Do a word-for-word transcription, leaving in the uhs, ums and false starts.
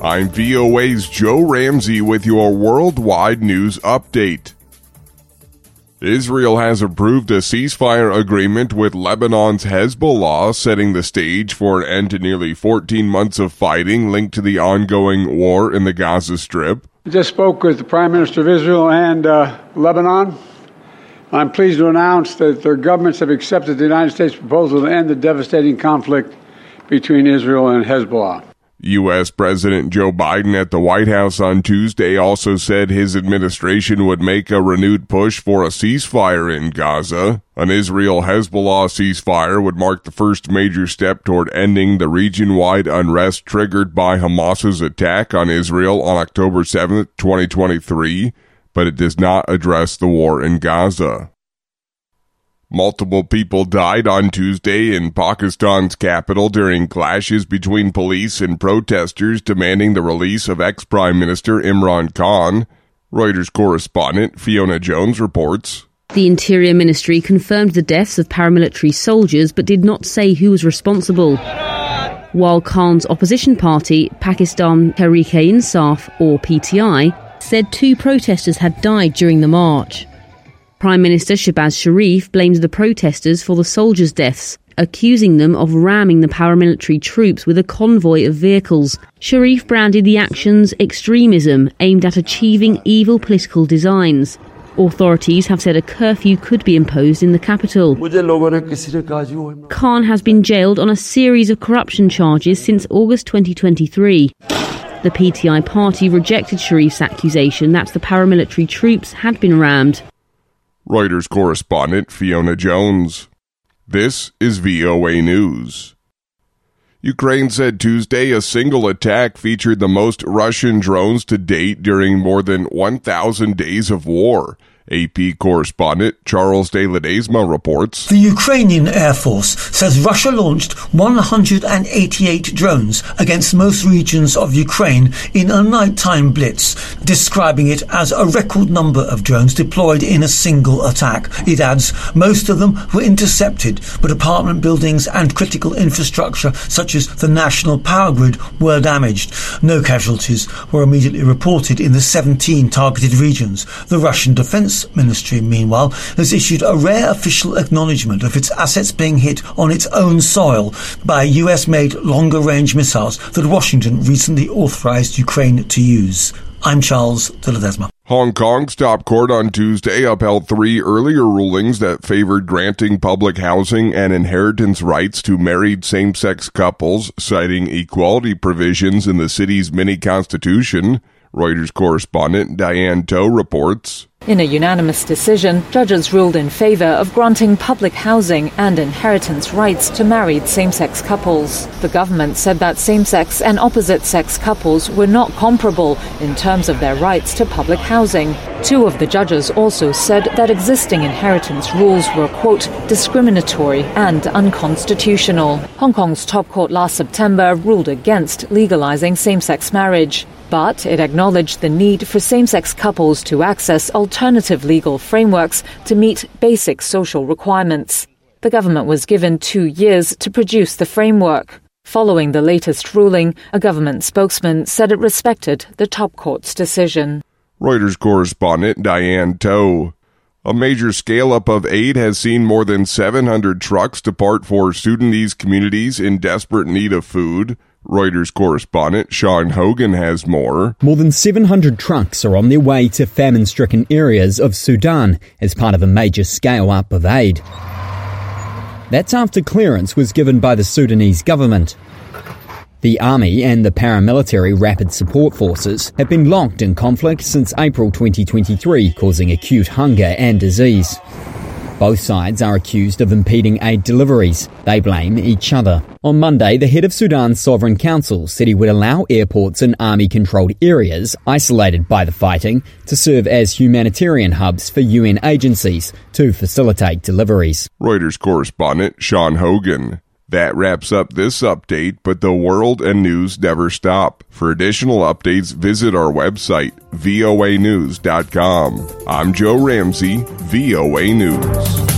I'm V O A's Joe Ramsey with your worldwide news update. Israel has approved a ceasefire agreement with Lebanon's Hezbollah, setting the stage for an end to nearly fourteen months of fighting linked to the ongoing war in the Gaza Strip. I just spoke with the Prime Minister of Israel and uh, Lebanon. I'm pleased to announce that their governments have accepted the United States proposal to end the devastating conflict between Israel and Hezbollah. U S. President Joe Biden at the White House on Tuesday also said his administration would make a renewed push for a ceasefire in Gaza. An Israel-Hezbollah ceasefire would mark the first major step toward ending the region-wide unrest triggered by Hamas's attack on Israel on October seventh, twenty twenty-three, but it does not address the war in Gaza. Multiple people died on Tuesday in Pakistan's capital during clashes between police and protesters demanding the release of ex-Prime Minister Imran Khan. Reuters correspondent Fiona Jones reports. The Interior Ministry confirmed the deaths of paramilitary soldiers but did not say who was responsible. While Khan's opposition party, Pakistan Tehreek-e-Insaf, or P T I, said two protesters had died during the march. Prime Minister Shehbaz Sharif blamed the protesters for the soldiers' deaths, accusing them of ramming the paramilitary troops with a convoy of vehicles. Sharif branded the actions extremism aimed at achieving evil political designs. Authorities have said a curfew could be imposed in the capital. Khan has been jailed on a series of corruption charges since August twenty twenty-three. The P T I party rejected Sharif's accusation that the paramilitary troops had been rammed. Reuters correspondent Fiona Jones. This is V O A News. Ukraine said Tuesday a single attack featured the most Russian drones to date during more than one thousand days of war. A P correspondent Charles de Ledesma reports. The Ukrainian Air Force says Russia launched one hundred eighty-eight drones against most regions of Ukraine in a nighttime blitz, describing it as a record number of drones deployed in a single attack. It adds most of them were intercepted, but apartment buildings and critical infrastructure such as the national power grid were damaged. No casualties were immediately reported in the seventeen targeted regions. The Russian Defense Ministry, meanwhile, has issued a rare official acknowledgement of its assets being hit on its own soil by U S-made longer-range missiles that Washington recently authorized Ukraine to use. I'm Charles de Ledesma. Hong Kong's top court on Tuesday upheld three earlier rulings that favored granting public housing and inheritance rights to married same-sex couples, citing equality provisions in the city's mini-constitution. Reuters correspondent Diane Toh reports. In a unanimous decision, judges ruled in favor of granting public housing and inheritance rights to married same-sex couples. The government said that same-sex and opposite-sex couples were not comparable in terms of their rights to public housing. Two of the judges also said that existing inheritance rules were, quote, discriminatory and unconstitutional. Hong Kong's top court last September ruled against legalizing same-sex marriage. But it acknowledged the need for same-sex couples to access alternative legal frameworks to meet basic social requirements. The government was given two years to produce the framework. Following the latest ruling, a government spokesman said it respected the top court's decision. Reuters correspondent Diane Toh. A major scale-up of aid has seen more than seven hundred trucks depart for Sudanese communities in desperate need of food. Reuters correspondent Sean Hogan has more. More than seven hundred trucks are on their way to famine-stricken areas of Sudan as part of a major scale-up of aid. That's after clearance was given by the Sudanese government. The army and the paramilitary Rapid Support Forces have been locked in conflict since April twenty twenty-three, causing acute hunger and disease. Both sides are accused of impeding aid deliveries. They blame each other. On Monday, the head of Sudan's Sovereign Council said he would allow airports in army-controlled areas isolated by the fighting to serve as humanitarian hubs for U N agencies to facilitate deliveries. Reuters correspondent Sean Hogan. That wraps up this update, but the world and news never stop. For additional updates, visit our website, V O A news dot com. I'm Joe Ramsey, V O A News.